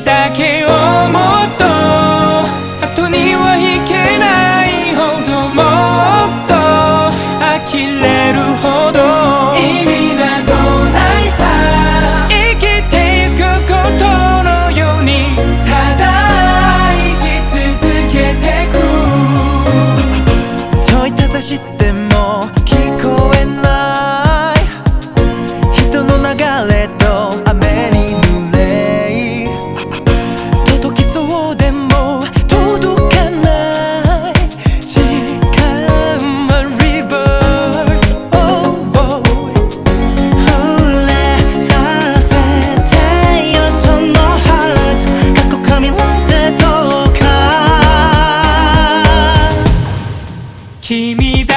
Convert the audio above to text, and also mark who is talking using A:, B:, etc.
A: だけをもっと後には引けないほどもっと呆れるほど意味などないさ生きてゆくことのようにただ愛し続けてく
B: 問いただしても聞こえない人の流れと雨に濡れ届きそうでも届かない時間はリバース、触れさせてよそのハート過去か未来でどうか
A: 君だ